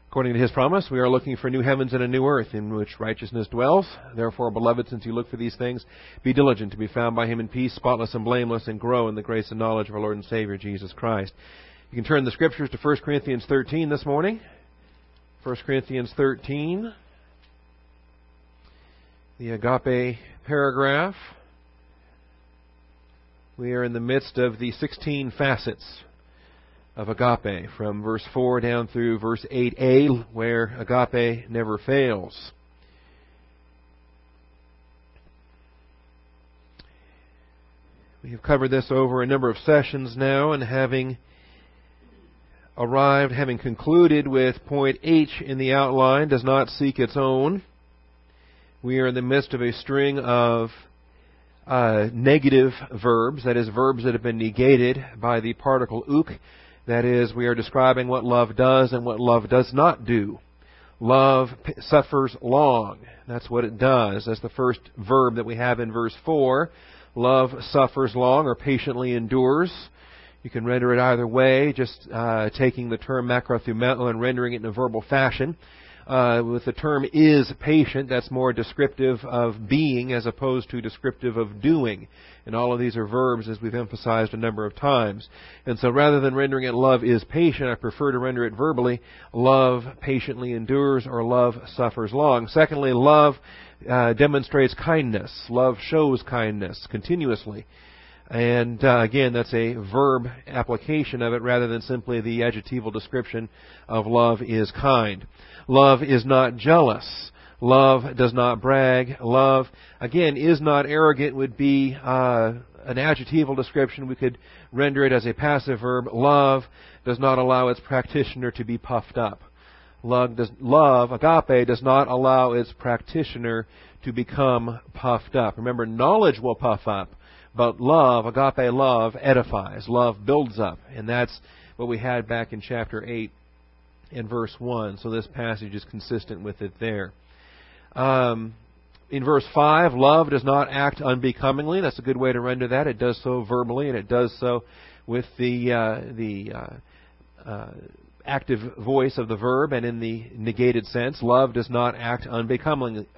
According to His promise, we are looking for new heavens and a new earth in which righteousness dwells. Therefore, beloved, since you look for these things, be diligent to be found by Him in peace, spotless and blameless, and grow in the grace and knowledge of our Lord and Savior, Jesus Christ. You can turn the Scriptures to 1 Corinthians 13 this morning. 1 Corinthians 13, the agape paragraph. We are in the midst of the 16 facets of agape, from verse 4 down through verse 8a, where agape never fails. We have covered this over a number of sessions now, and having concluded with point H in the outline, does not seek its own. We are in the midst of a string of negative verbs, that is, verbs that have been negated by the particle uk. That is, we are describing what love does and what love does not do. Love suffers long. That's what it does. That's the first verb that we have in verse 4. Love suffers long, or patiently endures. You can render it either way, just taking the term makrothumeo and rendering it in a verbal fashion. With the term is patient, that's more descriptive of being as opposed to descriptive of doing. And all of these are verbs, as we've emphasized a number of times. And so rather than rendering it love is patient, I prefer to render it verbally, love patiently endures, or love suffers long. Secondly, love demonstrates kindness. Love shows kindness continuously. And again, that's a verb application of it rather than simply the adjectival description of love is kind. Love is not jealous. Love does not brag. Love, again, is not arrogant would be an adjectival description. We could render it as a passive verb. Love does not allow its practitioner to be puffed up. Love, agape, does not allow its practitioner to become puffed up. Remember, knowledge will puff up, but love, agape love, edifies. Love builds up. And that's what we had back in chapter 8 and verse 1. So this passage is consistent with it there. In verse 5, love does not act unbecomingly. That's a good way to render that. It does so verbally, and it does so with the active voice of the verb, and in the negated sense, love does not act unbecomingly.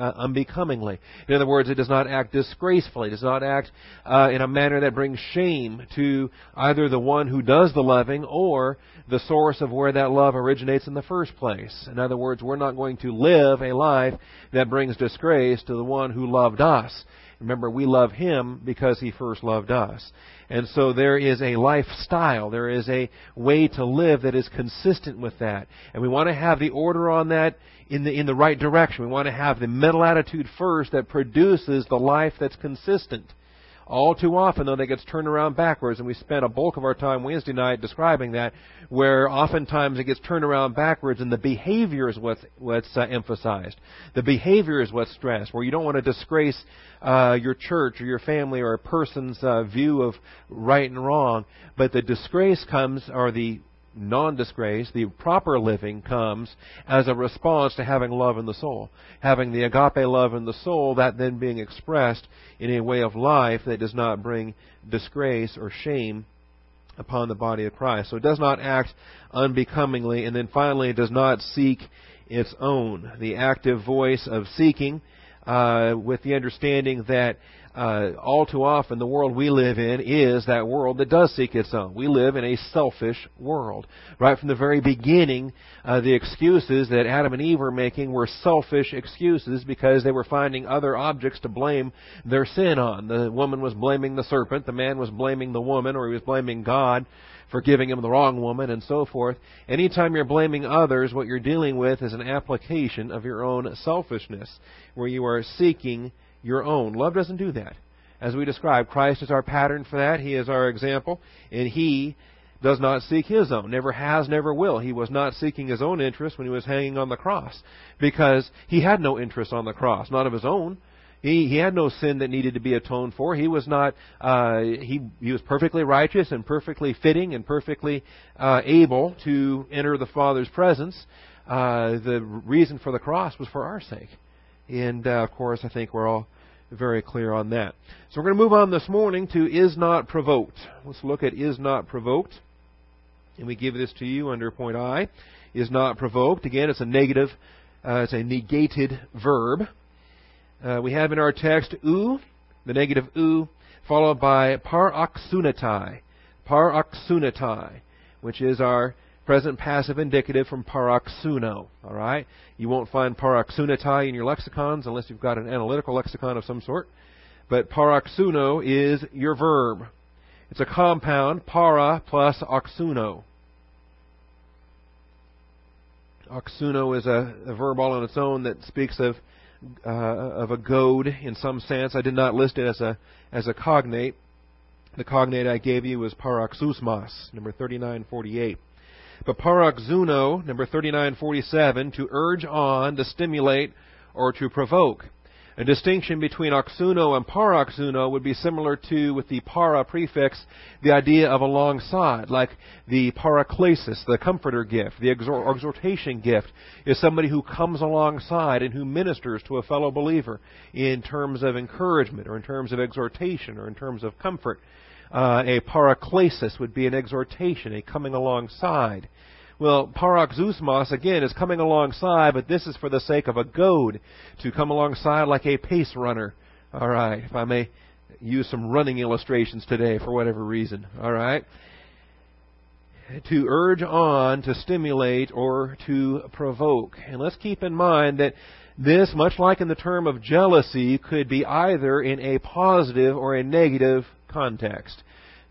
In other words, it does not act disgracefully. It does not act in a manner that brings shame to either the one who does the loving or the source of where that love originates in the first place. In other words, we're not going to live a life that brings disgrace to the one who loved us. Remember, we love Him because He first loved us. And so there is a lifestyle, there is a way to live that is consistent with that. And we want to have the order on that in the right direction. We want to have the mental attitude first that produces the life that's consistent. All too often, though, that gets turned around backwards, and we spent a bulk of our time Wednesday night describing that, where oftentimes it gets turned around backwards, and the behavior is what's emphasized. The behavior is what's stressed, where you don't want to disgrace your church or your family or a person's view of right and wrong, but the disgrace comes, or the non-disgrace, the proper living comes as a response to having love in the soul. Having the agape love in the soul, that then being expressed in a way of life that does not bring disgrace or shame upon the body of Christ. So it does not act unbecomingly. And then finally, it does not seek its own. The active voice of seeking, with the understanding that all too often the world we live in is that world that does seek its own. We live in a selfish world. Right from the very beginning, the excuses that Adam and Eve were making were selfish excuses because they were finding other objects to blame their sin on. The woman was blaming the serpent, the man was blaming the woman, or he was blaming God for giving him the wrong woman, and so forth. Anytime you're blaming others, what you're dealing with is an application of your own selfishness, where you are seeking your own. Love doesn't do that. As we described, Christ is our pattern for that. He is our example, and He does not seek His own. Never has, never will. He was not seeking His own interest when He was hanging on the cross, because He had no interest on the cross, not of His own. He had no sin that needed to be atoned for. He was not. He was perfectly righteous and perfectly fitting and perfectly able to enter the Father's presence. The reason for the cross was for our sake. And, of course, I think we're all very clear on that. So we're going to move on this morning to is not provoked. Let's look at is not provoked. and we give this to you under point I, is not provoked. Again, it's a negative, it's a negated verb. We have in our text ou, the negative ou, followed by paroxunetai, which is our present passive indicative from paroxuno. All right, you won't find paroxunetai in your lexicons unless you've got an analytical lexicon of some sort. But paroxuno is your verb. It's a compound, para plus oxuno. Oxuno is a verb all on its own that speaks of a goad in some sense. I did not list it as a cognate. The cognate I gave you was paroxusmos, number 3948. But paroxuno, number 3947, to urge on, to stimulate, or to provoke. A distinction between oxuno and paroxuno would be similar to, with the para prefix, the idea of alongside, like the paraklesis, the comforter gift, the exhortation gift, is somebody who comes alongside and who ministers to a fellow believer in terms of encouragement, or in terms of exhortation, or in terms of comfort. A paraklesis would be an exhortation, a coming alongside. Well, paroxusmos, again, is coming alongside, but this is for the sake of a goad, to come alongside like a pace runner. All right, if I may use some running illustrations today for whatever reason. All right. To urge on, to stimulate, or to provoke. And let's keep in mind that this, much like in the term of jealousy, could be either in a positive or a negative context.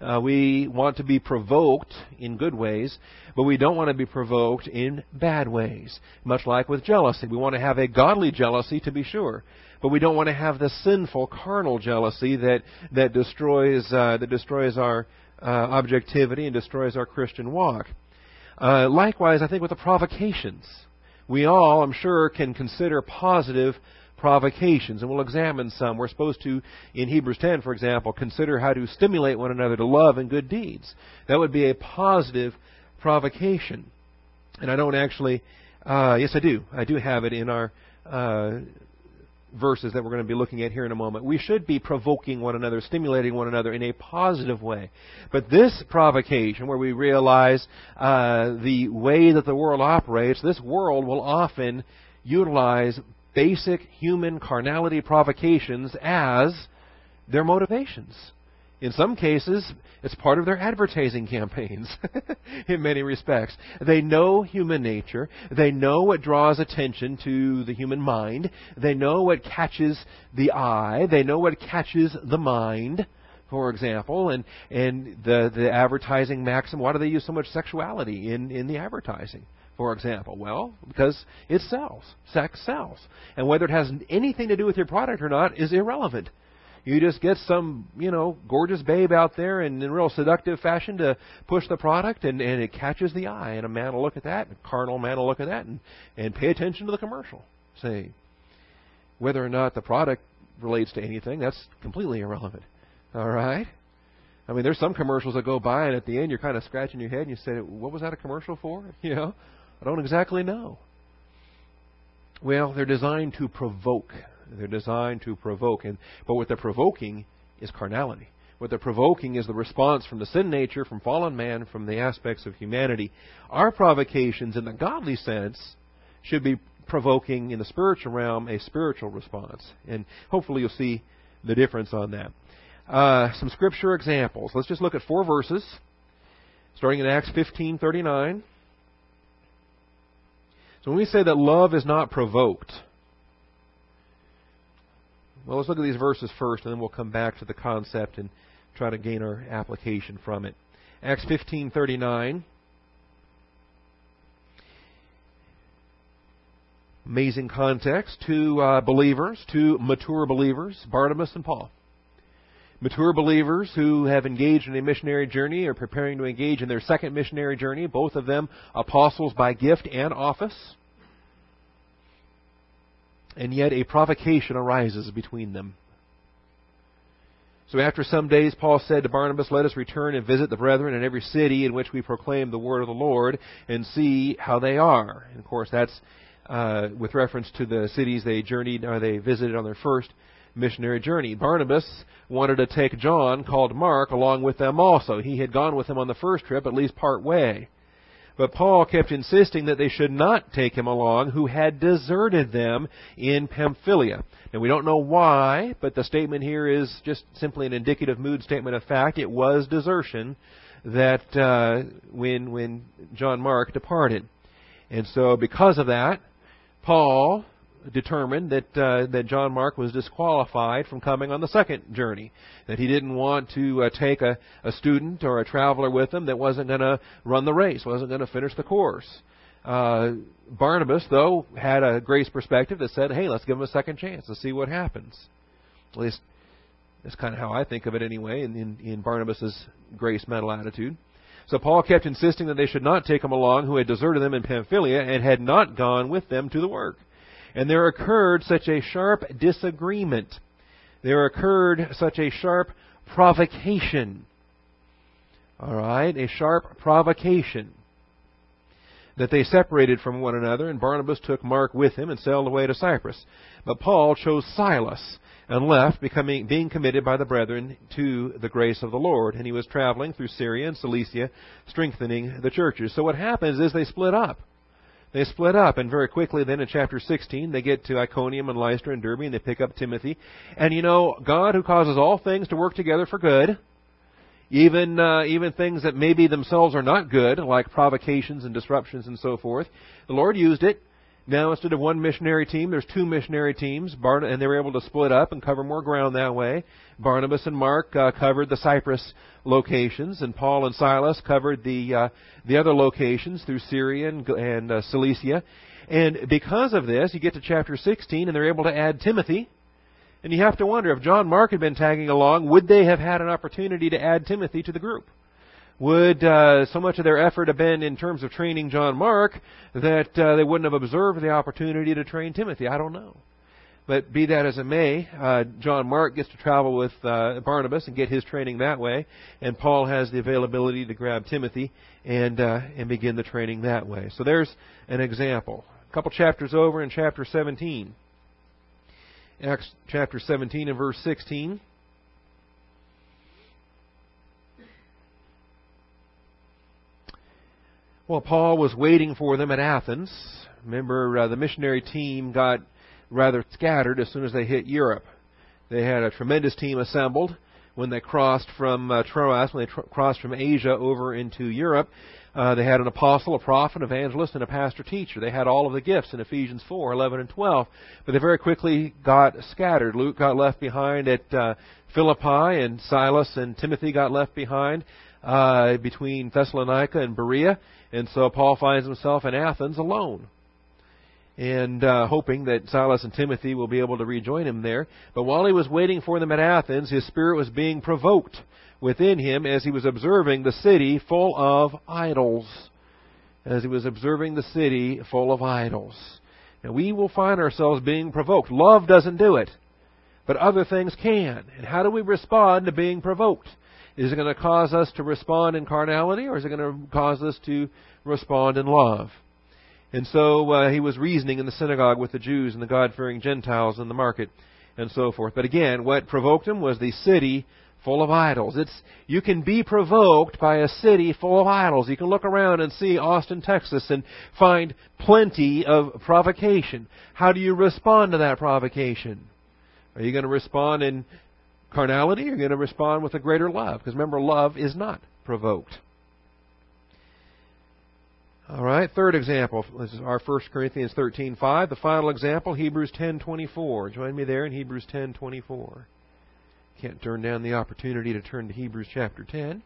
We want to be provoked in good ways, but we don't want to be provoked in bad ways. Much like with jealousy. We want to have a godly jealousy, to be sure, but we don't want to have the sinful, carnal jealousy that destroys our objectivity and destroys our Christian walk. Likewise, I think with the provocations. We all, I'm sure, can consider positive provocations, and we'll examine some. We're supposed to, in Hebrews 10, for example, consider how to stimulate one another to love and good deeds. That would be a positive provocation. And I don't actually, yes I do. I do have it in our verses that we're going to be looking at here in a moment. We should be provoking one another, stimulating one another in a positive way. But this provocation, where we realize the way that the world operates, this world will often utilize basic human carnality provocations as their motivations. In some cases, it's part of their advertising campaigns in many respects. They know human nature. They know what draws attention to the human mind. They know what catches the eye. They know what catches the mind, for example. And the advertising maxim, why do they use so much sexuality in the advertising? For example, well, because it sells. Sex sells. And whether it has anything to do with your product or not is irrelevant. You just get some, gorgeous babe out there in real seductive fashion to push the product, and it catches the eye. And a man will look at that, a carnal man will look at that, and pay attention to the commercial. See, whether or not the product relates to anything, that's completely irrelevant. All right? I mean, there's some commercials that go by, and at the end you're kind of scratching your head, and you say, what was that a commercial for? I don't exactly know. Well, they're designed to provoke. They're designed to provoke. But what they're provoking is carnality. What they're provoking is the response from the sin nature, from fallen man, from the aspects of humanity. Our provocations, in the godly sense, should be provoking in the spiritual realm a spiritual response. And hopefully you'll see the difference on that. Some scripture examples. Let's just look at 4 verses, starting in Acts 15:39. So when we say that love is not provoked, well, let's look at these verses first, and then we'll come back to the concept and try to gain our application from it. Acts 15:39. Amazing context. 2 believers, 2 mature believers, Barnabas and Paul. Mature believers who have engaged in a missionary journey or preparing to engage in their second missionary journey, both of them apostles by gift and office. And yet a provocation arises between them. So after some days, Paul said to Barnabas, "Let us return and visit the brethren in every city in which we proclaim the word of the Lord and see how they are." And of course, that's with reference to the cities they journeyed or they visited on their first missionary journey. Barnabas wanted to take John, called Mark, along with them also. He had gone with them on the first trip, at least part way. But Paul kept insisting that they should not take him along, who had deserted them in Pamphylia. Now, we don't know why, but the statement here is just simply an indicative mood statement of fact. It was desertion that when John Mark departed. And so because of that, Paul determined that John Mark was disqualified from coming on the second journey, that he didn't want to take a student or a traveler with him that wasn't going to run the race, wasn't going to finish the course. Barnabas, though, had a grace perspective that said, hey, let's give him a second chance. Let's see what happens. At least that's kind of how I think of it anyway, in Barnabas' grace mental attitude. So Paul kept insisting that they should not take him along, who had deserted them in Pamphylia and had not gone with them to the work. And there occurred such a sharp disagreement. There occurred such a sharp provocation. All right, a sharp provocation, that they separated from one another, and Barnabas took Mark with him and sailed away to Cyprus. But Paul chose Silas and left, being committed by the brethren to the grace of the Lord. And he was traveling through Syria and Cilicia, strengthening the churches. So what happens is they split up. They split up, and very quickly then in chapter 16, they get to Iconium and Lystra and Derbe, and they pick up Timothy. And you know, God, who causes all things to work together for good, even things that maybe themselves are not good, like provocations and disruptions and so forth, the Lord used it. Now, instead of one missionary team, there's two missionary teams, and they were able to split up and cover more ground that way. Barnabas and Mark covered the Cyprus locations, and Paul and Silas covered the other locations through Syria and Cilicia. And because of this, you get to chapter 16, and they're able to add Timothy. And you have to wonder, if John Mark had been tagging along, would they have had an opportunity to add Timothy to the group? Would so much of their effort have been in terms of training John Mark that they wouldn't have observed the opportunity to train Timothy? I don't know. But be that as it may, John Mark gets to travel with Barnabas and get his training that way, and Paul has the availability to grab Timothy and begin the training that way. So there's an example. A couple chapters over in chapter 17. Acts chapter 17 and verse 16. Well, Paul was waiting for them at Athens. Remember, the missionary team got rather scattered as soon as they hit Europe. They had a tremendous team assembled when they crossed from Troas, when they crossed from Asia over into Europe. They had an apostle, a prophet, an evangelist, and a pastor-teacher. They had all of the gifts in Ephesians 4, 11, and 12. But they very quickly got scattered. Luke got left behind at Philippi, and Silas and Timothy got left behind between Thessalonica and Berea. And so Paul finds himself in Athens alone, and hoping that Silas and Timothy will be able to rejoin him there. But while he was waiting for them at Athens, his spirit was being provoked within him as he was observing the city full of idols. As he was observing the city full of idols. And we will find ourselves being provoked. Love doesn't do it, but other things can. And how do we respond to being provoked? Is it going to cause us to respond in carnality, or is it going to cause us to respond in love? And so he was reasoning in the synagogue with the Jews and the God-fearing Gentiles in the market and so forth. But again, what provoked him was the city full of idols. You can be provoked by a city full of idols. You can look around and see Austin, Texas, and find plenty of provocation. How do you respond to that provocation? Are you going to respond in carnality, or are you going to respond with a greater love? Because remember, love is not provoked. All right, third example. This is our 1 Corinthians 13:5. The final example, Hebrews 10:24. Join me there in Hebrews 10:24. Can't turn down the opportunity to turn to Hebrews chapter 10.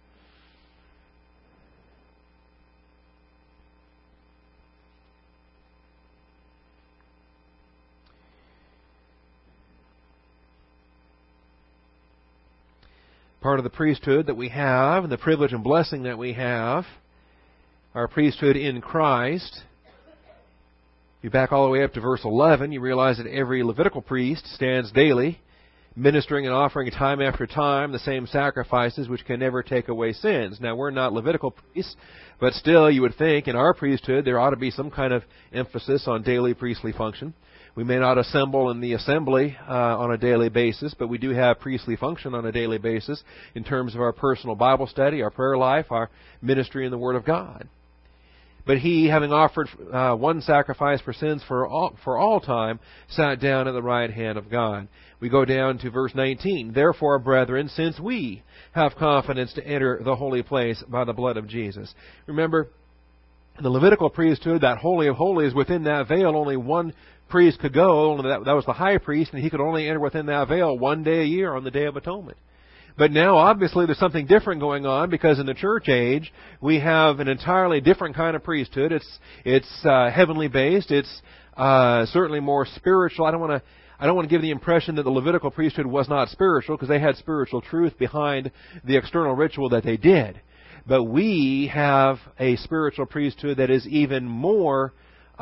Part of the priesthood that we have, and the privilege and blessing that we have, our priesthood in Christ. If you back all the way up to verse 11, you realize that every Levitical priest stands daily, ministering and offering time after time the same sacrifices which can never take away sins. Now, we're not Levitical priests, but still you would think in our priesthood there ought to be some kind of emphasis on daily priestly function. We may not assemble in the assembly on a daily basis, but we do have priestly function on a daily basis in terms of our personal Bible study, our prayer life, our ministry in the Word of God. But he, having offered one sacrifice for sins for all time, sat down at the right hand of God. We go down to verse 19. Therefore, brethren, since we have confidence to enter the holy place by the blood of Jesus. Remember, the Levitical priesthood, that Holy of Holies, within that veil, only one priest could go. Only that was the high priest, and he could only enter within that veil one day a year on the Day of Atonement. But now, obviously, there's something different going on, because in the church age, we have an entirely different kind of priesthood. It's heavenly based. It's certainly more spiritual. I don't want to give the impression that the Levitical priesthood was not spiritual, because they had spiritual truth behind the external ritual that they did. But we have a spiritual priesthood that is even more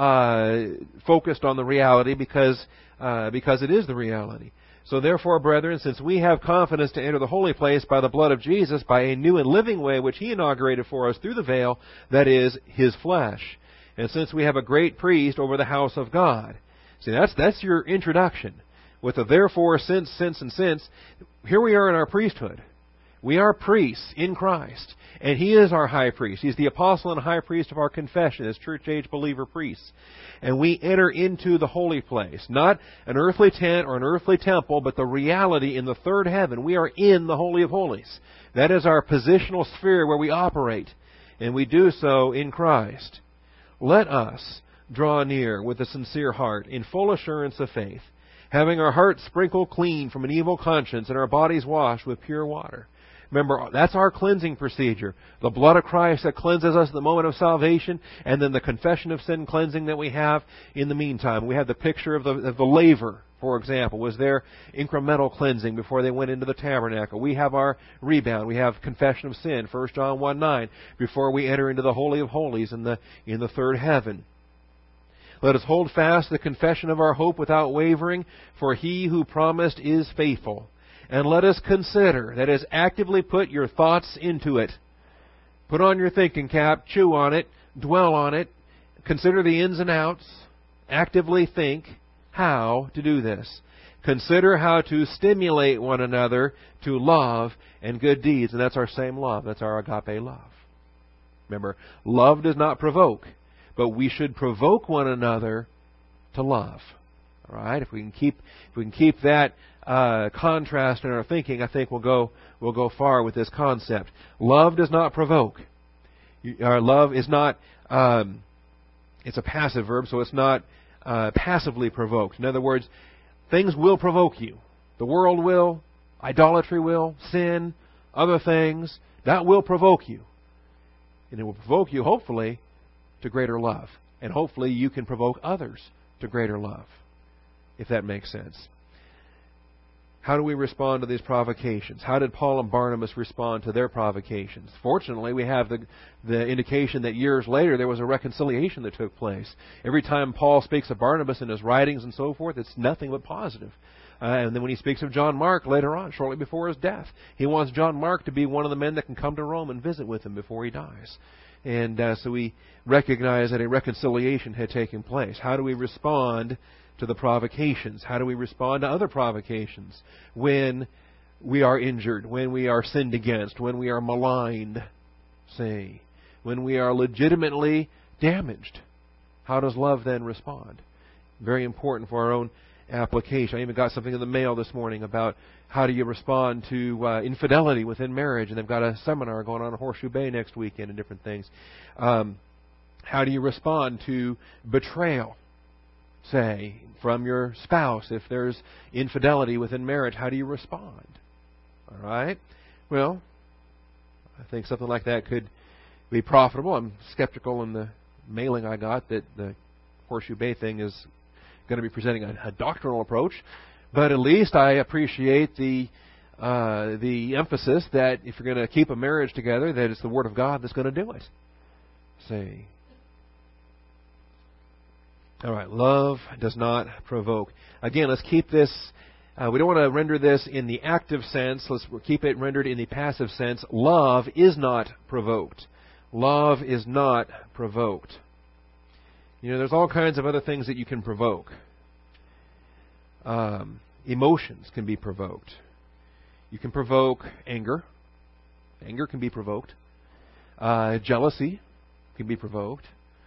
focused on the reality, because it is the reality. So therefore, brethren, since we have confidence to enter the holy place by the blood of Jesus, by a new and living way which He inaugurated for us through the veil, that is, His flesh. And since we have a great priest over the house of God. See, that's your introduction. With the therefore, since, and since, here we are in our priesthood. We are priests in Christ. And He is our high priest. He's the apostle and high priest of our confession as church age believer priests. And we enter into the holy place. Not an earthly tent or an earthly temple, but the reality in the third heaven. We are in the Holy of Holies. That is our positional sphere where we operate. And we do so in Christ. Let us draw near with a sincere heart, in full assurance of faith, having our hearts sprinkled clean from an evil conscience and our bodies washed with pure water. Remember, that's our cleansing procedure. The blood of Christ that cleanses us at the moment of salvation, and then the confession of sin cleansing that we have in the meantime. We have the picture of the laver, for example, was their incremental cleansing before they went into the tabernacle. We have our rebound. We have confession of sin, 1 John 1:9, before we enter into the Holy of Holies in the third heaven. Let us hold fast the confession of our hope without wavering, for He who promised is faithful. And let us consider, that is, actively put your thoughts into it. Put on your thinking cap, chew on it, dwell on it, consider the ins and outs, actively think how to do this. Consider how to stimulate one another to love and good deeds. And that's our same love. That's our agape love. Remember, love does not provoke, but we should provoke one another to love. All right? If we can keep that contrast in our thinking, I think we'll go far with this concept. Love does not provoke. Our love is not. It's a passive verb, so it's not passively provoked. In other words, things will provoke you. The world will, idolatry will, sin, other things that will provoke you, and it will provoke you, hopefully, to greater love, and hopefully you can provoke others to greater love, if that makes sense. How do we respond to these provocations? How did Paul and Barnabas respond to their provocations? Fortunately, we have the indication that years later there was a reconciliation that took place. Every time Paul speaks of Barnabas in his writings and so forth, it's nothing but positive. And then when he speaks of John Mark later on, shortly before his death, he wants John Mark to be one of the men that can come to Rome and visit with him before he dies. And so we recognize that a reconciliation had taken place. How do we respond to the provocations? How do we respond to other provocations when we are injured, when we are sinned against, when we are maligned, say, when we are legitimately damaged? How does love then respond? Very important for our own application. I even got something in the mail this morning about how do you respond to infidelity within marriage, and they've got a seminar going on in Horseshoe Bay next weekend and different things. How do you respond to betrayal, say, from your spouse? If there's infidelity within marriage, how do you respond? All right? Well, I think something like that could be profitable. I'm skeptical in the mailing I got that the Horseshoe Bay thing is going to be presenting a doctrinal approach, but at least I appreciate the emphasis that if you're going to keep a marriage together, that it's the Word of God that's going to do it. See? All right, love does not provoke. Again, let's keep this. We don't want to render this in the active sense. Let's keep it rendered in the passive sense. Love is not provoked. Love is not provoked. You know, there's all kinds of other things that you can provoke. Emotions can be provoked. You can provoke anger. Anger can be provoked. Jealousy can be provoked.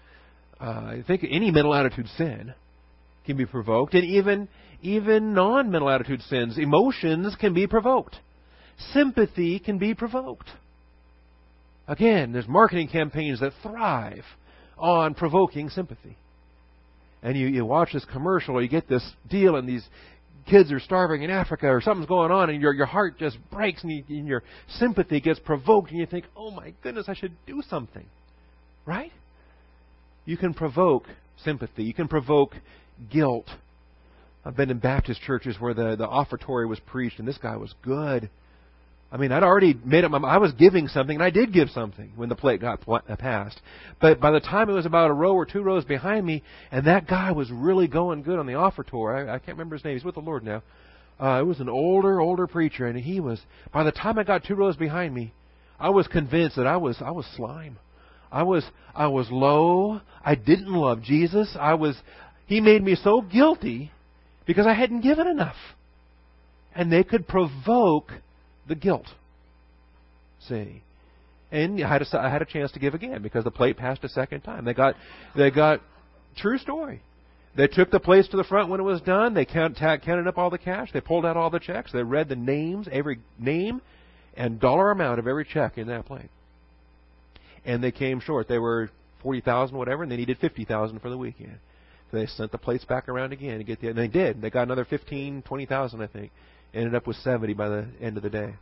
I think any mental attitude sin can be provoked, and even non-mental attitude sins, emotions can be provoked. Sympathy can be provoked. Again, there's marketing campaigns that thrive on provoking sympathy. And you watch this commercial, or you get this deal, and these kids are starving in Africa, or something's going on, and your heart just breaks, and your sympathy gets provoked, and you think, oh my goodness, I should do something. Right? You can provoke sympathy. You can provoke guilt. I've been in Baptist churches where the offertory was preached, and this guy was good. I mean, I'd already made up my mind. I was giving something, and I did give something when the plate got passed. But by the time it was about a row or two rows behind me, and that guy was really going good on the offertory. I can't remember his name. He's with the Lord now. It was an older preacher, and he was. By the time I got 2 rows behind me, I was convinced that I was slime. I was low. I didn't love Jesus. He made me so guilty because I hadn't given enough, and they could provoke the guilt. See, and I had a chance to give again because the plate passed a second time. They got true story. They took the plates to the front when it was done. They counted up all the cash. They pulled out all the checks. They read the names, every name and dollar amount of every check in that plate. And they came short. They were $40,000, whatever, and they needed $50,000 for the weekend. So they sent the plates back around again to get and they did. They got another $15,000, $20,000, I think. Ended up with 70 by the end of the day.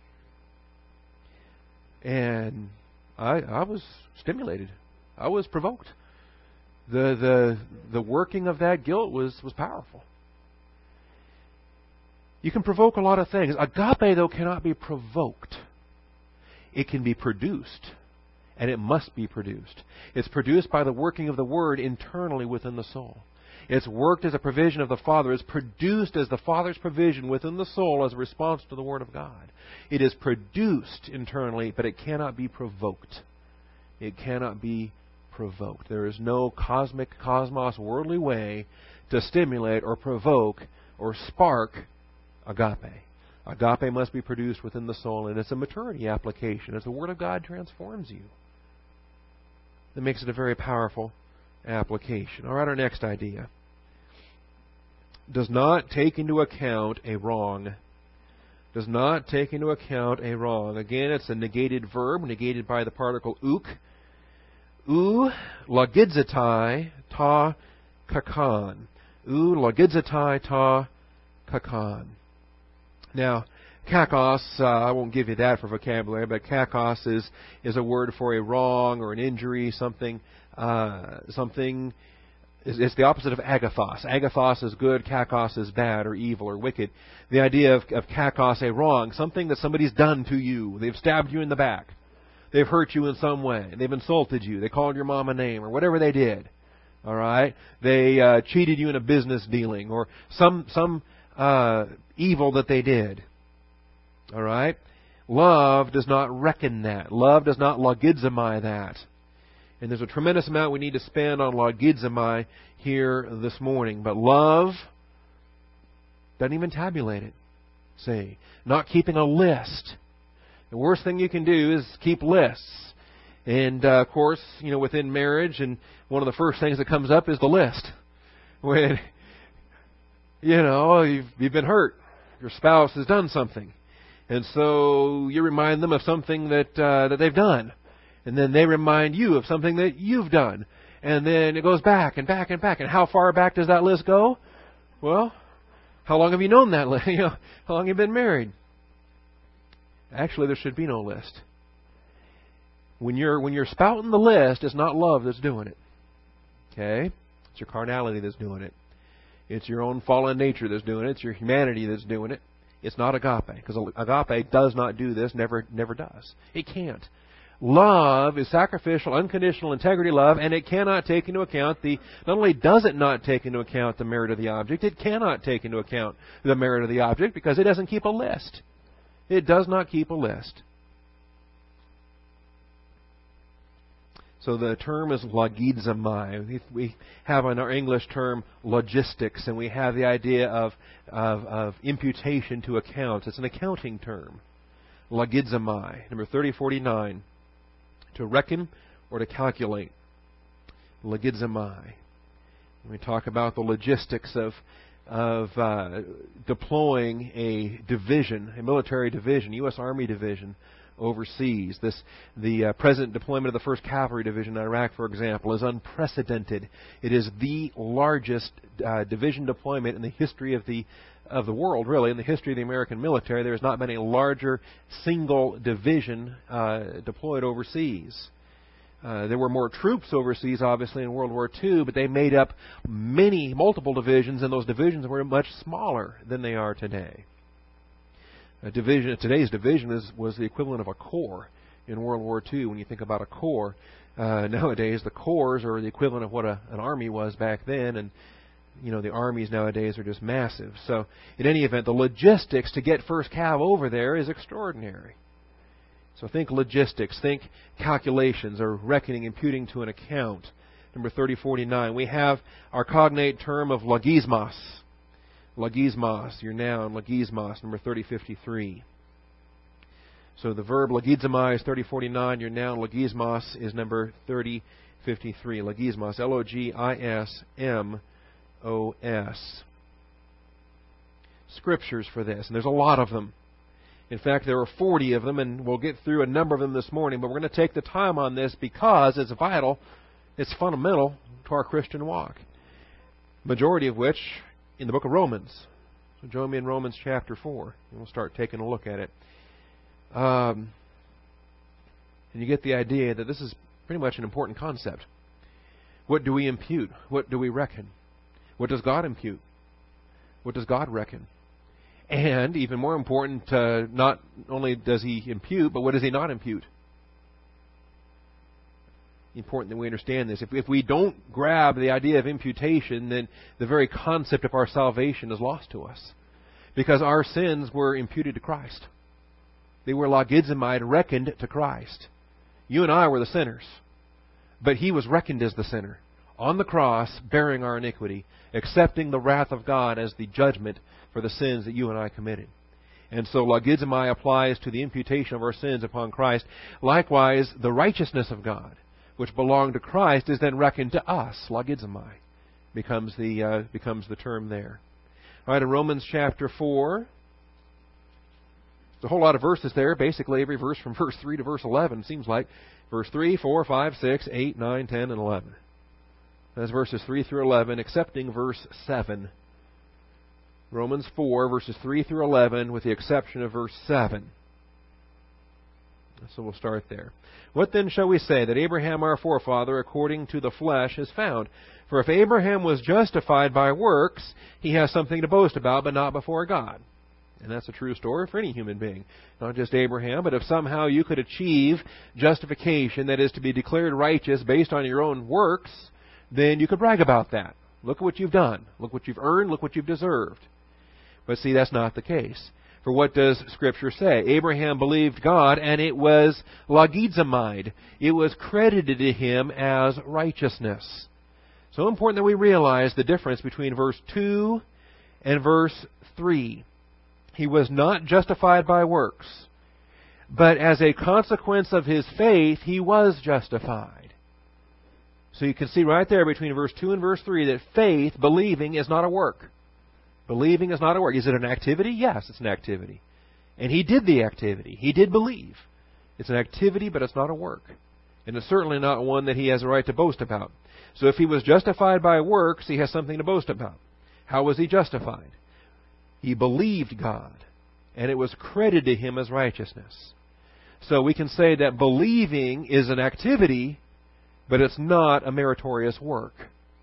And I was stimulated. I was provoked. The working of that guilt was powerful. You can provoke a lot of things. Agape, though, cannot be provoked. It can be produced. And it must be produced. It's produced by the working of the Word internally within the soul. It's worked as a provision of the Father. It's produced as the Father's provision within the soul as a response to the Word of God. It is produced internally, but it cannot be provoked. It cannot be provoked. There is no cosmic, cosmos, worldly way to stimulate or provoke or spark agape. Agape must be produced within the soul, and it's a maturity application as the Word of God transforms you. That makes it a very powerful application. All right, our next idea. Does not take into account a wrong. Does not take into account a wrong. Again, it's a negated verb, negated by the particle uk. U logidzatai ta kakan. U logidzatai ta kakan. Now, kakos, I won't give you that for vocabulary, but kakos is a word for a wrong or an injury, something. It's the opposite of agathos. Agathos is good, kakos is bad or evil or wicked. The idea of kakos, a wrong, something that somebody's done to you. They've stabbed you in the back. They've hurt you in some way. They've insulted you. They called your mom a name or whatever they did. All right? They cheated you in a business dealing or some evil that they did. All right? Love does not reckon that. Love does not logizomai that. And there's a tremendous amount we need to spend on logizomai here this morning. But love doesn't even tabulate it. See? Not keeping a list. The worst thing you can do is keep lists. And, of course, within marriage, and one of the first things that comes up is the list. When, you've been hurt. Your spouse has done something. And so you remind them of something that they've done. And then they remind you of something that you've done. And then it goes back and back and back. And how far back does that list go? Well, how long have you known that list? How long have you been married? Actually, there should be no list. When you're spouting the list, it's not love that's doing it. Okay? It's your carnality that's doing it. It's your own fallen nature that's doing it. It's your humanity that's doing it. It's not agape. Because agape does not do this, never does. It can't. Love is sacrificial, unconditional integrity love, and it cannot take into account not only does it not take into account the merit of the object, it cannot take into account the merit of the object because it doesn't keep a list. It does not keep a list. So the term is logizomai. We have in our English term logistics, and we have the idea of imputation to accounts. It's an accounting term. Logizomai. Number 3049. To reckon or to calculate. logizomai. We talk about the logistics of deploying a division, a military division, U.S. Army division, overseas. The present deployment of the 1st Cavalry Division in Iraq, for example, is unprecedented. It is the largest division deployment in the history of the world, really, in the history of the American military. There has not been a larger single division deployed overseas. There were more troops overseas, obviously, in World War II, but they made up multiple divisions, and those divisions were much smaller than they are today. Today's division was the equivalent of a corps in World War II. When you think about a corps, nowadays the corps are the equivalent of what an army was back then, and the armies nowadays are just massive. So, in any event, the logistics to get 1st Cav over there is extraordinary. So think logistics, think calculations or reckoning, imputing to an account. Number 3049, we have our cognate term of logismos. Logismos, your noun, logismos, number 3053. So the verb logizomai is 3049, your noun logismos is number 3053. Logismos, L-O-G-I-S-M-O-S. Scriptures for this, and there's a lot of them. In fact, there are 40 of them, and we'll get through a number of them this morning, but we're going to take the time on this because it's vital, it's fundamental to our Christian walk. Majority of which in the book of Romans. So join me in Romans chapter 4, and we'll start taking a look at it. And you get the idea that this is pretty much an important concept. What do we impute? What do we reckon? What does God impute? What does God reckon? And, even more important, not only does He impute, but what does He not impute? Important that we understand this. If we don't grab the idea of imputation, then the very concept of our salvation is lost to us. Because our sins were imputed to Christ. They were logizomai, reckoned to Christ. You and I were the sinners. But He was reckoned as the sinner. On the cross, bearing our iniquity, accepting the wrath of God as the judgment for the sins that you and I committed. And so logizomai applies to the imputation of our sins upon Christ. Likewise, the righteousness of God, which belonged to Christ, is then reckoned to us. Logizomai becomes the term there. All right, in Romans chapter 4, there's a whole lot of verses there. Basically, every verse from verse 3 to verse 11 seems like. Verse 3, 4, 5, 6, 8, 9, 10, and 11. That's verses 3 through 11, excepting verse 7. Romans 4, verses 3 through 11, with the exception of verse 7. So we'll start there. What then shall we say that Abraham our forefather according to the flesh has found? For if Abraham was justified by works, he has something to boast about, but not before God. And that's a true story for any human being. Not just Abraham, but if somehow you could achieve justification, that is to be declared righteous based on your own works, then you could brag about that. Look at what you've done. Look what you've earned. Look what you've deserved. But see, that's not the case. For what does Scripture say? Abraham believed God, and it was logizomai. It was credited to him as righteousness. So important that we realize the difference between verse 2 and verse 3. He was not justified by works, but as a consequence of his faith, he was justified. So you can see right there between verse 2 and verse 3 that faith, believing, is not a work. Believing is not a work. Is it an activity? Yes, it's an activity. And he did the activity. He did believe. It's an activity, but it's not a work. And it's certainly not one that he has a right to boast about. So if he was justified by works, he has something to boast about. How was he justified? He believed God, and it was credited to him as righteousness. So we can say that believing is an activity, but it's not a meritorious work.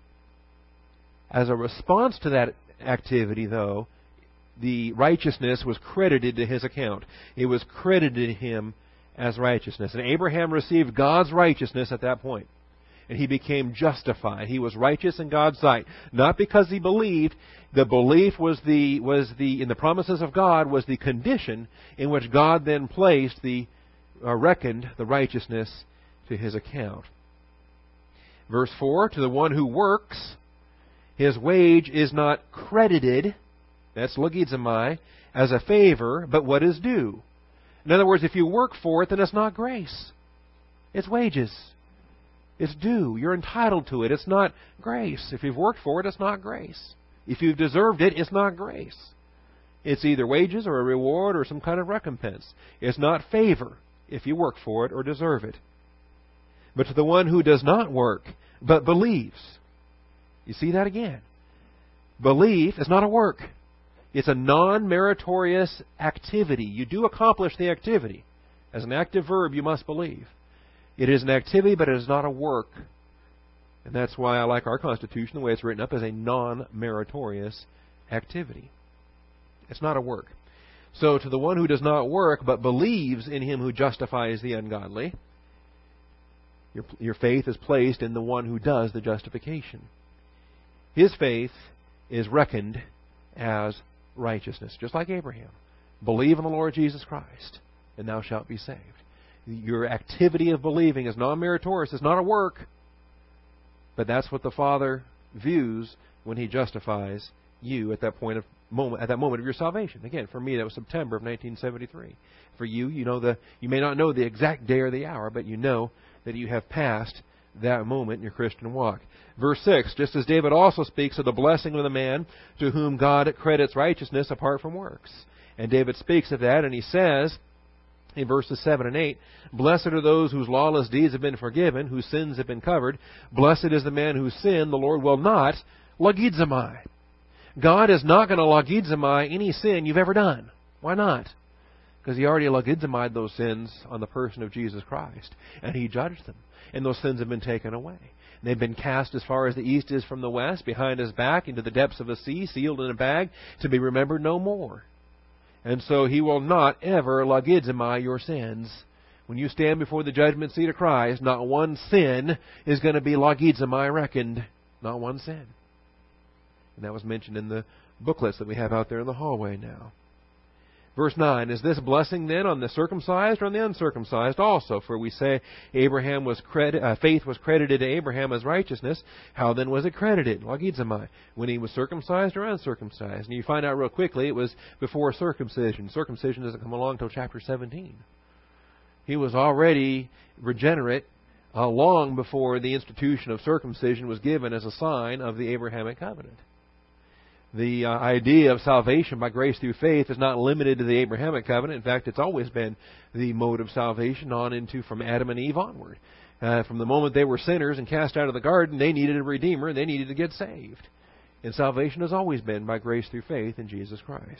As a response to that activity, though, the righteousness was credited to his account. It was credited to him as righteousness. And Abraham received God's righteousness at that point. And he became justified. He was righteous in God's sight. Not because he believed. The belief was in the promises of God was the condition in which God then placed reckoned the righteousness to his account. Verse 4, to the one who works, his wage is not credited, that's logizomai, as a favor, but what is due. In other words, if you work for it, then it's not grace. It's wages. It's due. You're entitled to it. It's not grace. If you've worked for it, it's not grace. If you've deserved it, it's not grace. It's either wages or a reward or some kind of recompense. It's not favor if you work for it or deserve it. But to the one who does not work, but believes. You see that again. Belief is not a work. It's a non-meritorious activity. You do accomplish the activity. As an active verb, you must believe. It is an activity, but it is not a work. And that's why I like our Constitution, the way it's written up, as a non-meritorious activity. It's not a work. So to the one who does not work, but believes in Him who justifies the ungodly, your faith is placed in the one who does the justification. His faith is reckoned as righteousness, just like Abraham. Believe in the Lord Jesus Christ, and thou shalt be saved. Your activity of believing is non-meritorious. It's not a work. But that's what the Father views when He justifies you at that moment of your salvation. Again, for me, that was September of 1973. For you, you may not know the exact day or the hour, but you know that you have passed that moment in your Christian walk. Verse 6, just as David also speaks of the blessing of the man to whom God credits righteousness apart from works. And David speaks of that, and he says, in verses 7 and 8, blessed are those whose lawless deeds have been forgiven, whose sins have been covered. Blessed is the man whose sin the Lord will not lagizamai. God is not going to lagizamai any sin you've ever done. Why not? Because He already lagizamai'd those sins on the person of Jesus Christ. And He judged them. And those sins have been taken away. They've been cast as far as the east is from the west, behind His back, into the depths of the sea, sealed in a bag, to be remembered no more. And so He will not ever lagizamai your sins. When you stand before the judgment seat of Christ, not one sin is going to be lagizamai reckoned. Not one sin. And that was mentioned in the booklets that we have out there in the hallway now. Verse 9, is this blessing then on the circumcised or on the uncircumcised also? For we say Abraham was faith was credited to Abraham as righteousness. How then was it credited? Lagizamai. When he was circumcised or uncircumcised? And you find out real quickly it was before circumcision. Circumcision doesn't come along until chapter 17. He was already regenerate long before the institution of circumcision was given as a sign of the Abrahamic covenant. The idea of salvation by grace through faith is not limited to the Abrahamic covenant. In fact, it's always been the mode of salvation from Adam and Eve onward. From the moment they were sinners and cast out of the garden, they needed a Redeemer. They needed to get saved. And salvation has always been by grace through faith in Jesus Christ.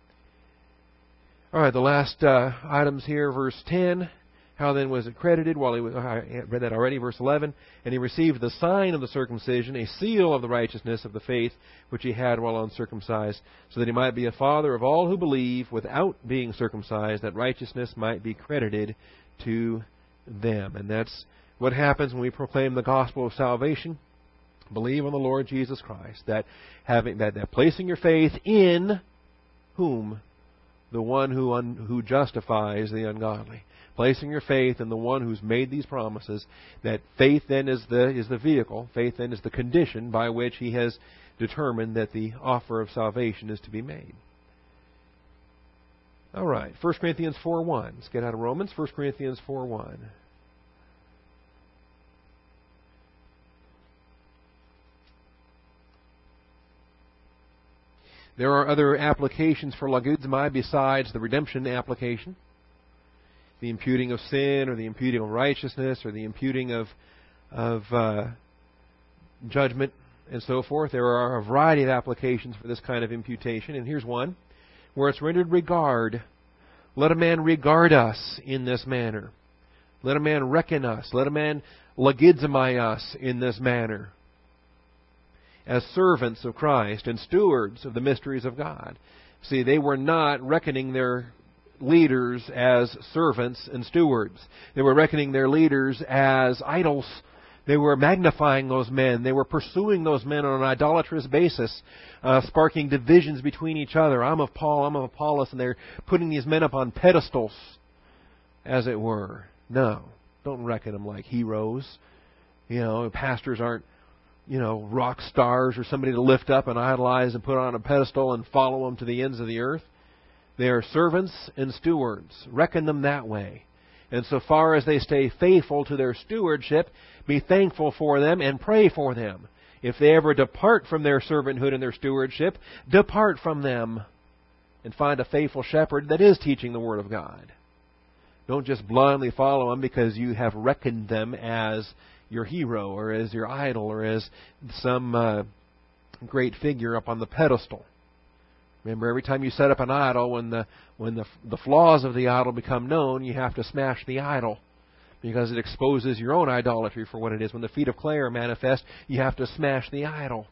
All right, the last items here, verse 10. How then was it credited? Well, I read that already, verse 11. And he received the sign of the circumcision, a seal of the righteousness of the faith which he had while uncircumcised, so that he might be a father of all who believe without being circumcised, that righteousness might be credited to them. And that's what happens when we proclaim the gospel of salvation. Believe on the Lord Jesus Christ. That placing your faith in whom? The one who justifies the ungodly. Placing your faith in the one who's made these promises, that faith then is the vehicle, faith then is the condition by which He has determined that the offer of salvation is to be made. All right, 1 Corinthians 4:1. Let's get out of Romans. 1 Corinthians 4:1. There are other applications for lagizamai besides the redemption application. The imputing of sin, or the imputing of righteousness, or the imputing of judgment, and so forth. There are a variety of applications for this kind of imputation, and here's one, where it's rendered regard. Let a man regard us in this manner. Let a man reckon us. Let a man lagizamai us in this manner. As servants of Christ and stewards of the mysteries of God. See, they were not reckoning their leaders as servants and stewards. They were reckoning their leaders as idols. They were magnifying those men. They were pursuing those men on an idolatrous basis, sparking divisions between each other. I'm of Paul, I'm of Apollos, and they're putting these men up on pedestals, as it were. No, don't reckon them like heroes. Pastors aren't, rock stars or somebody to lift up and idolize and put on a pedestal and follow them to the ends of the earth. They are servants and stewards. Reckon them that way. And so far as they stay faithful to their stewardship, be thankful for them and pray for them. If they ever depart from their servanthood and their stewardship, depart from them and find a faithful shepherd that is teaching the Word of God. Don't just blindly follow them because you have reckoned them as your hero or as your idol or as some great figure up on the pedestal. Remember, every time you set up an idol, when the flaws of the idol become known, you have to smash the idol because it exposes your own idolatry for what it is. When the feet of clay are manifest, you have to smash the idol.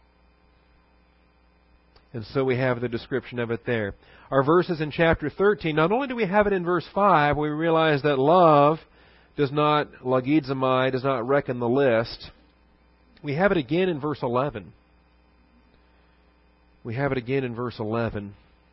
And so we have the description of it there. Our verses in chapter 13, not only do we have it in verse 5, we realize that love does not, logizomai, does not reckon the list. We have it again in verse 11. We have it again in verse 11.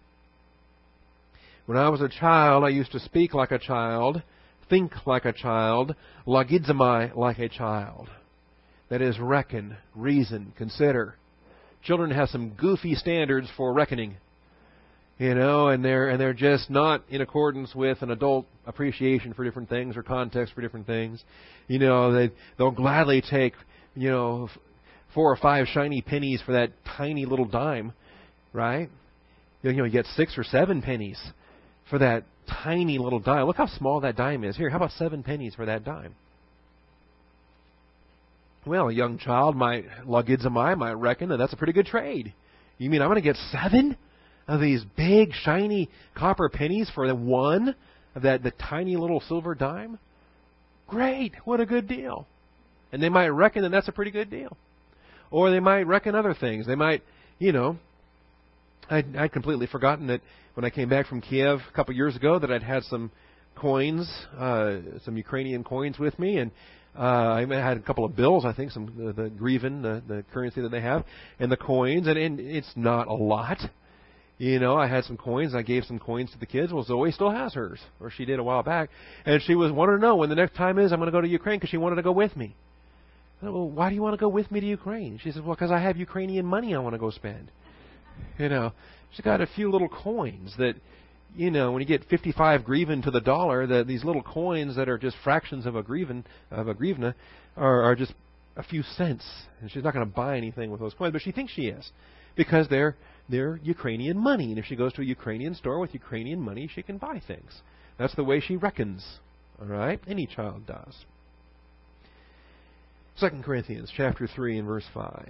When I was a child, I used to speak like a child, think like a child, logizomai, like a child. That is, reckon, reason, consider. Children have some goofy standards for reckoning, and they're just not in accordance with an adult appreciation for different things or context for different things. They'll gladly take 4 or 5 shiny pennies for that tiny little dime, right? You get 6 or 7 pennies for that tiny little dime. Look how small that dime is. Here, how about 7 pennies for that dime? Well, a young child logizomai might reckon that that's a pretty good trade. You mean I'm going to get 7 of these big, shiny copper pennies for the one of the tiny little silver dime? Great, what a good deal. And they might reckon that that's a pretty good deal. Or they might reckon other things. They might, I'd completely forgotten that when I came back from Kiev a couple years ago that I'd had some coins, some Ukrainian coins with me, and I had a couple of bills, I think, the hryvnia, the currency that they have, and the coins, and it's not a lot. I had some coins. I gave some coins to the kids. Well, Zoe still has hers, or she did a while back, and she wanted to know when the next time is I'm going to go to Ukraine because she wanted to go with me. I said, well, why do you want to go with me to Ukraine? She says, well, because I have Ukrainian money I want to go spend. She's got a few little coins that, when you get 55 hryvnia to the dollar, these little coins that are just fractions of a hryvnia are just a few cents. And she's not going to buy anything with those coins, but she thinks she is because they're Ukrainian money. And if she goes to a Ukrainian store with Ukrainian money, she can buy things. That's the way she reckons. All right? Any child does. 2 Corinthians chapter 3 and verse 5.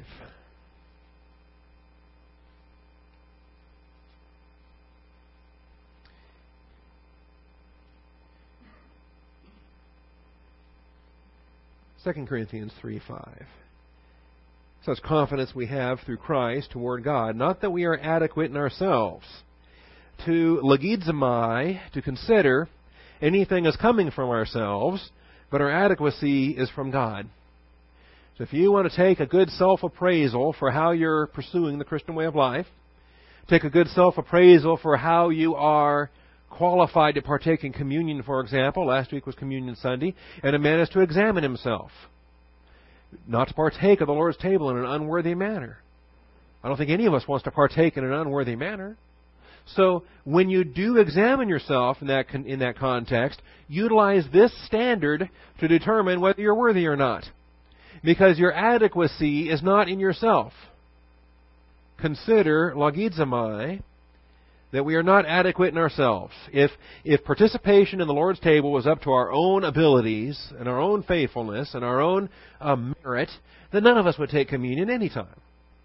Second Corinthians 3:5. Such confidence we have through Christ toward God, not that we are adequate in ourselves to logizomai, to consider anything as coming from ourselves, but our adequacy is from God. So if you want to take a good self-appraisal for how you're pursuing the Christian way of life, take a good self-appraisal for how you are qualified to partake in communion, for example. Last week was Communion Sunday, and a man is to examine himself, not to partake of the Lord's table in an unworthy manner. I don't think any of us wants to partake in an unworthy manner. So when you do examine yourself in that context, utilize this standard to determine whether you're worthy or not, because your adequacy is not in yourself. Consider logizomai, that we are not adequate in ourselves. If participation in the Lord's table was up to our own abilities and our own faithfulness and our own merit, then none of us would take communion anytime.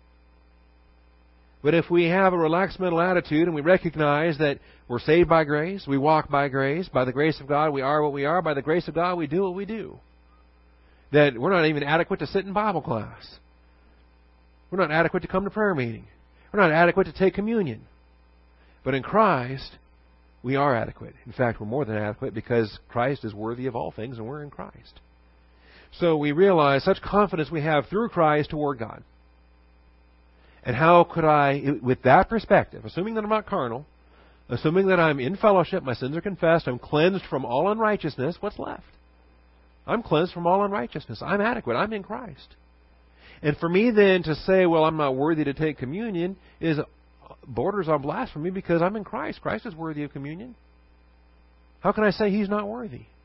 But if we have a relaxed mental attitude and we recognize that we're saved by grace, we walk by the grace of God we are what we are, by the grace of God we do what we do, that we're not even adequate to sit in Bible class. We're not adequate to come to prayer meeting. We're not adequate to take communion. But in Christ, we are adequate. In fact, we're more than adequate because Christ is worthy of all things and we're in Christ. So we realize such confidence we have through Christ toward God. And how could I, with that perspective, assuming that I'm not carnal, assuming that I'm in fellowship, my sins are confessed, I'm cleansed from all unrighteousness, what's left? I'm cleansed from all unrighteousness. I'm adequate. I'm in Christ. And for me then to say, well, I'm not worthy to take communion borders on blasphemy because I'm in Christ. Christ is worthy of communion. How can I say He's not worthy?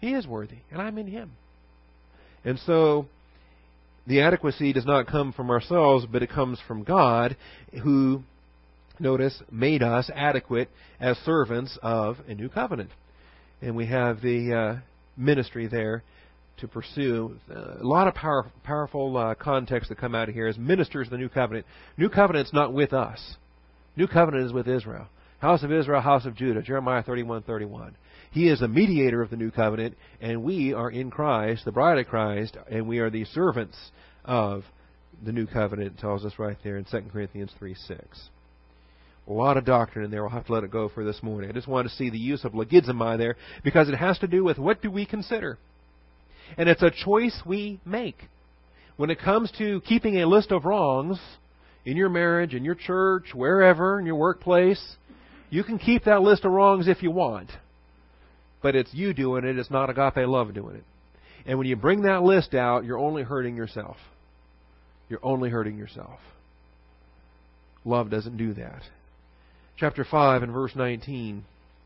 He is worthy, and I'm in Him. And so the adequacy does not come from ourselves, but it comes from God, who, notice, made us adequate as servants of a new covenant. And we have the ministry there to pursue. A lot of powerful context that come out of here is ministers of the new covenant. New covenant's not with us. New covenant is with Israel. House of Israel, house of Judah. Jeremiah 31:31. He is the mediator of the new covenant, and we are in Christ, the bride of Christ, and we are the servants of the new covenant. It tells us right there in 2 Corinthians 3:6. A lot of doctrine in there. We'll have to let it go for this morning. I just want to see the use of logizomai there, because it has to do with what do we consider. And it's a choice we make. When it comes to keeping a list of wrongs in your marriage, in your church, wherever, in your workplace, you can keep that list of wrongs if you want. But it's you doing it. It's not agape love doing it. And when you bring that list out, you're only hurting yourself. You're only hurting yourself. Love doesn't do that. Chapter 5 and verse 19.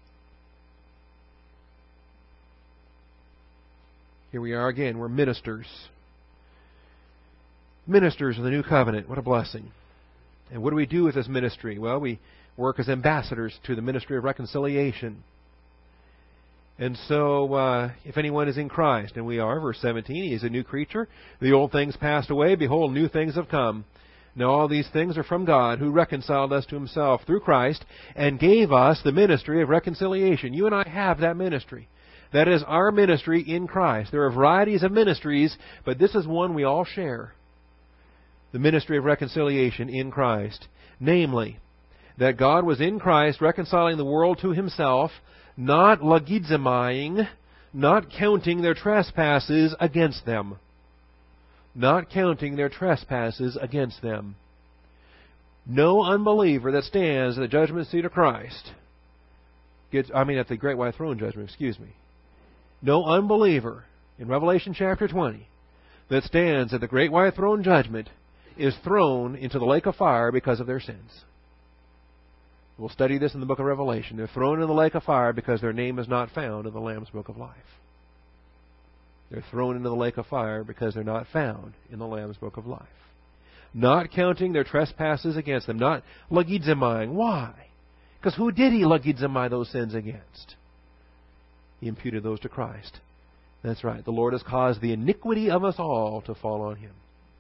Here we are again. We're ministers. Ministers of the new covenant. What a blessing. And what do we do with this ministry? Well, we work as ambassadors to the ministry of reconciliation. And so, if anyone is in Christ, and we are, verse 17, he is a new creature. The old things passed away. Behold, new things have come. Now all these things are from God, who reconciled us to Himself through Christ, and gave us the ministry of reconciliation. You and I have that ministry. That is our ministry in Christ. There are varieties of ministries, but this is one we all share. The ministry of reconciliation in Christ. Namely, that God was in Christ reconciling the world to Himself, not logizomaing, not counting their trespasses against them. Not counting their trespasses against them. No unbeliever that stands at the judgment seat of Christ at the great white throne judgment, No unbeliever in Revelation chapter 20 that stands at the great white throne judgment is thrown into the lake of fire because of their sins. We'll study this in the book of Revelation. They're thrown in the lake of fire because their name is not found in the Lamb's book of life. They're thrown into the lake of fire because they're not found in the Lamb's book of life. Not counting their trespasses against them. Not logizomaing. Why? Because who did He logizomai those sins against? He imputed those to Christ. That's right. The Lord has caused the iniquity of us all to fall on Him.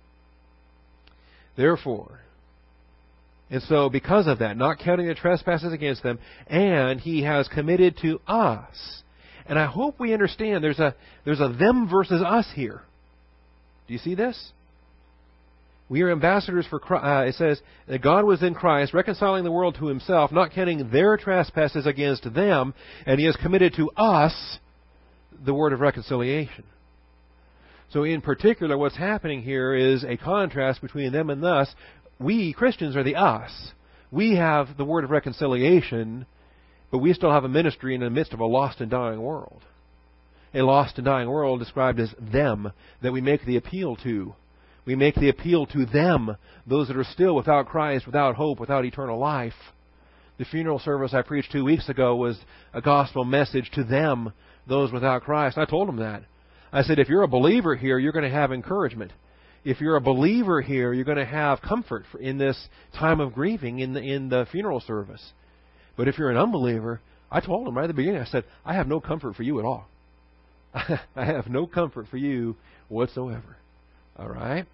Therefore, and so because of that, not counting the trespasses against them, and He has committed to us. And I hope we understand there's a them versus us here. Do you see this? We are ambassadors for Christ. It says that God was in Christ, reconciling the world to Himself, not counting their trespasses against them, and He has committed to us the word of reconciliation. So in particular, what's happening here is a contrast between them and us. We, Christians, are the us. We have the word of reconciliation, but we still have a ministry in the midst of a lost and dying world. A lost and dying world described as them, that we make the appeal to. We make the appeal to them, those that are still without Christ, without hope, without eternal life. The funeral service I preached 2 weeks ago was a gospel message to them, those without Christ. I told them that. I said, if you're a believer here, you're going to have encouragement. If you're a believer here, you're going to have comfort in this time of grieving in the funeral service. But if you're an unbeliever, I told them right at the beginning, I said, I have no comfort for you at all. I have no comfort for you whatsoever. All right?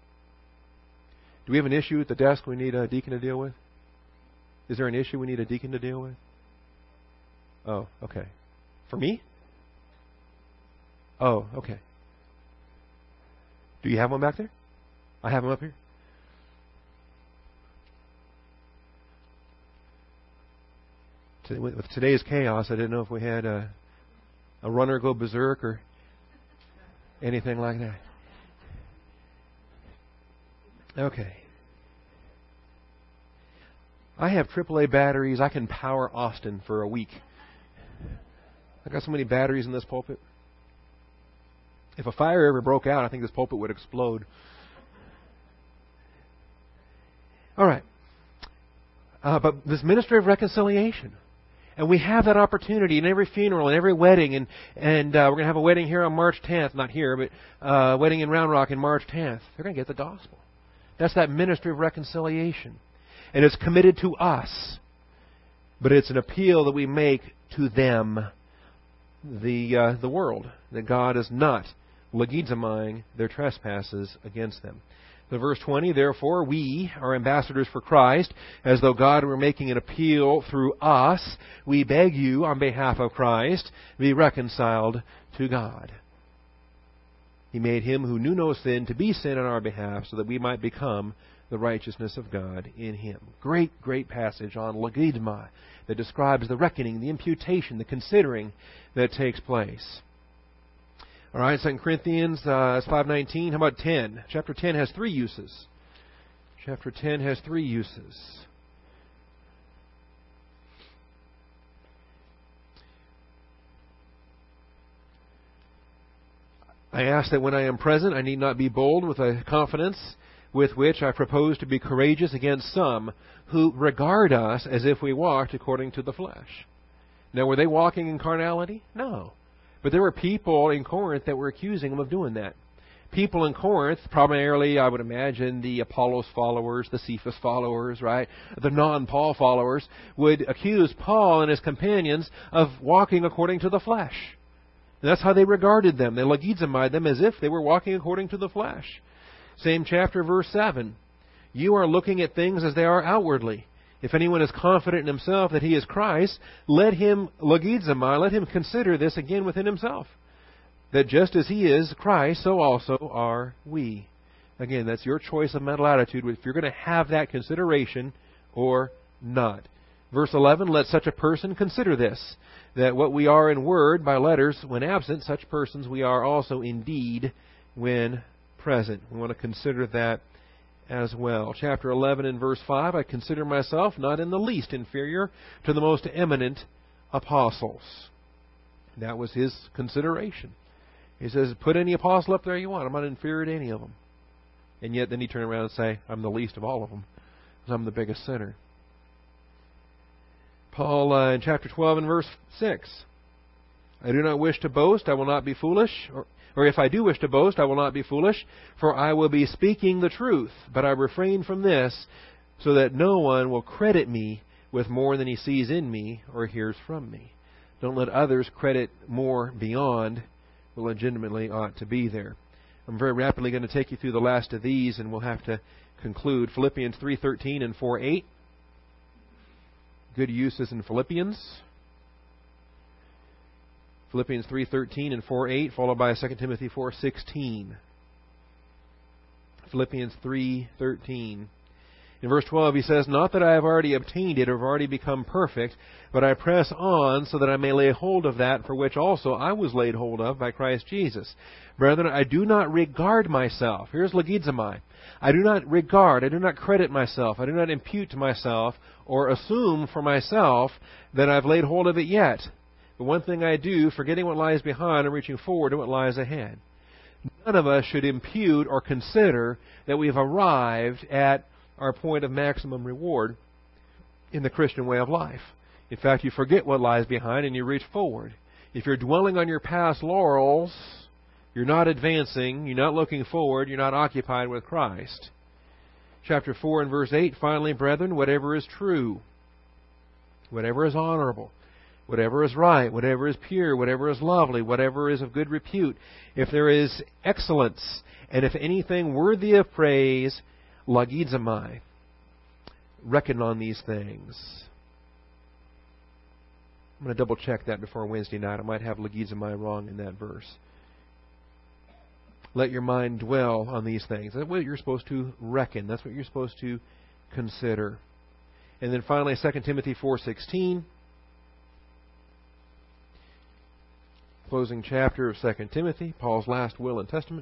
Do we have an issue at the desk we need a deacon to deal with? Is there an issue we need a deacon to deal with? Oh, okay. For me? Oh, okay. Do you have one back there? I have them up here. With today's chaos, I didn't know if we had a runner go berserk or anything like that. Okay. I have AAA batteries. I can power Austin for a week. I got so many batteries in this pulpit. If a fire ever broke out, I think this pulpit would explode. All right. But this ministry of reconciliation. And we have that opportunity in every funeral and every wedding. And we're going to have a wedding here on March 10th. Not here, but a wedding in Round Rock on March 10th. They're going to get the gospel. That's that ministry of reconciliation. And it's committed to us. But it's an appeal that we make to them, the world, that God is not legizaming their trespasses against them. So verse 20, therefore, we are ambassadors for Christ, as though God were making an appeal through us. We beg you, on behalf of Christ, be reconciled to God. He made Him who knew no sin to be sin on our behalf, so that we might become the righteousness of God in Him. Great, great passage on legizomai that describes the reckoning, the imputation, the considering that takes place. All right, 2 Corinthians 5:19. How about 10? Chapter 10 has 3 uses. Chapter 10 has 3 uses. I ask that when I am present, I need not be bold with a confidence with which I propose to be courageous against some who regard us as if we walked according to the flesh. Now, were they walking in carnality? No. But there were people in Corinth that were accusing them of doing that. People in Corinth, primarily, I would imagine, the Apollos followers, the Cephas followers, right? The non-Paul followers, would accuse Paul and his companions of walking according to the flesh. And that's how they regarded them. They legizamied them as if they were walking according to the flesh. Same chapter, verse 7. You are looking at things as they are outwardly. If anyone is confident in himself that he is Christ, let him legizamai, let him consider this again within himself. That just as he is Christ, so also are we. Again, that's your choice of mental attitude, if you're going to have that consideration or not. Verse 11, let such a person consider this, that what we are in word by letters when absent, such persons we are also in deed when present. We want to consider that as well. Chapter 11 and verse 5, I consider myself not in the least inferior to the most eminent apostles. That was his consideration. He says, put any apostle up there you want. I'm not inferior to any of them. And yet then he turned around and say, I'm the least of all of them, because I'm the biggest sinner. Paul in chapter 12 and verse 6, I do not wish to boast, I will not be foolish, or if I do wish to boast, I will not be foolish, for I will be speaking the truth. But I refrain from this, so that no one will credit me with more than he sees in me or hears from me. Don't let others credit more beyond what legitimately ought to be there. I'm very rapidly going to take you through the last of these, and we'll have to conclude. Philippians 3:13 and 4:8. Good uses in Philippians. Philippians 3:13 and 4:8, followed by 2 Timothy 4:16. Philippians 3:13. In verse 12 he says, not that I have already obtained it or have already become perfect, but I press on so that I may lay hold of that for which also I was laid hold of by Christ Jesus. Brethren, I do not regard myself. Here's legizamai. I do not credit myself. I do not impute to myself or assume for myself that I've laid hold of it yet. But one thing I do, forgetting what lies behind and reaching forward to what lies ahead. None of us should impute or consider that we've arrived at our point of maximum reward in the Christian way of life. In fact, you forget what lies behind and you reach forward. If you're dwelling on your past laurels, you're not advancing, you're not looking forward, you're not occupied with Christ. Chapter 4 and verse 8, finally, brethren, whatever is true, whatever is honorable, whatever is right, whatever is pure, whatever is lovely, whatever is of good repute, if there is excellence, and if anything worthy of praise, legizamai, reckon on these things. I'm going to double check that before Wednesday night. I might have legizamai wrong in that verse. Let your mind dwell on these things. That's what you're supposed to reckon. That's what you're supposed to consider. And then finally, 2 Timothy 4:16. Closing chapter of 2 Timothy, Paul's last will and testament.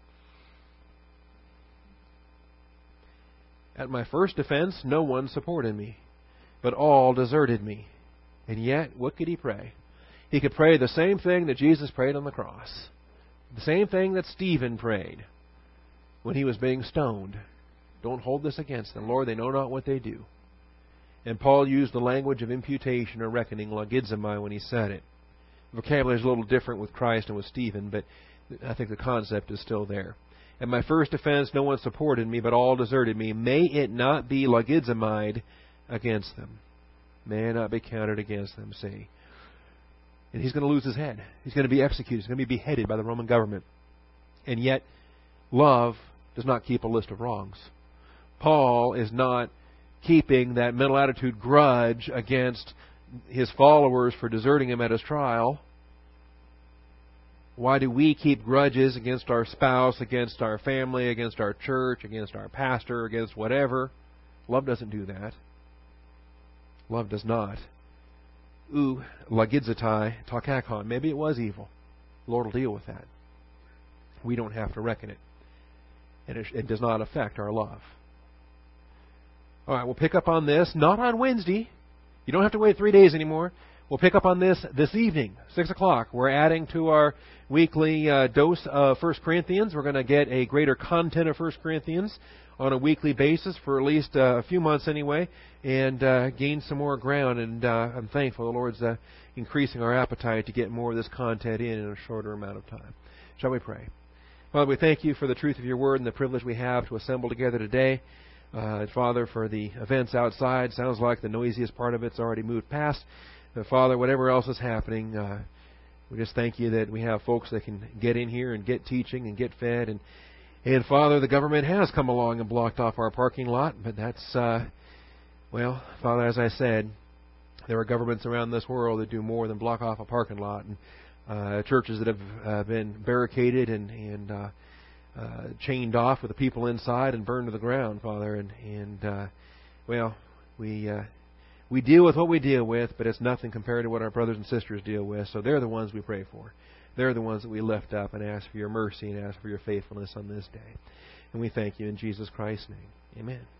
At my first defense, no one supported me, but all deserted me. And yet, what could he pray? He could pray the same thing that Jesus prayed on the cross. The same thing that Stephen prayed when he was being stoned. Don't hold this against them. Lord, they know not what they do. And Paul used the language of imputation or reckoning, logizomai, when he said it. The vocabulary is a little different with Christ and with Stephen, but I think the concept is still there. At my first offense, no one supported me, but all deserted me. May it not be logizomai against them. May it not be counted against them, see. And he's going to lose his head. He's going to be executed. He's going to be beheaded by the Roman government. And yet, love does not keep a list of wrongs. Paul is not keeping that mental attitude grudge against his followers for deserting him at his trial. Why do we keep grudges against our spouse, against our family, against our church, against our pastor, against whatever? Love doesn't do that. Love does not. Lagizotai takakon. Maybe it was evil. The Lord will deal with that. We don't have to reckon it. And it does not affect our love. All right, we'll pick up on this, not on Wednesday. You don't have to wait 3 days anymore. We'll pick up on this evening, 6 o'clock. We're adding to our weekly dose of 1 Corinthians. We're going to get a greater content of 1 Corinthians on a weekly basis for at least a few months anyway, and gain some more ground. And I'm thankful the Lord's increasing our appetite to get more of this content in a shorter amount of time. Shall we pray? Father, we thank you for the truth of your word and the privilege we have to assemble together today. Father, for the events outside, sounds like the noisiest part of it's already moved past. Father, whatever else is happening, we just thank you that we have folks that can get in here and get teaching and get fed. And Father, the government has come along and blocked off our parking lot, but that's, well, Father, as I said, there are governments around this world that do more than block off a parking lot, and churches that have been barricaded and chained off with the people inside and burned to the ground, Father. Well, we deal with what we deal with, but it's nothing compared to what our brothers and sisters deal with. So they're the ones we pray for. They're the ones that we lift up and ask for your mercy and ask for your faithfulness on this day. And we thank you in Jesus Christ's name. Amen.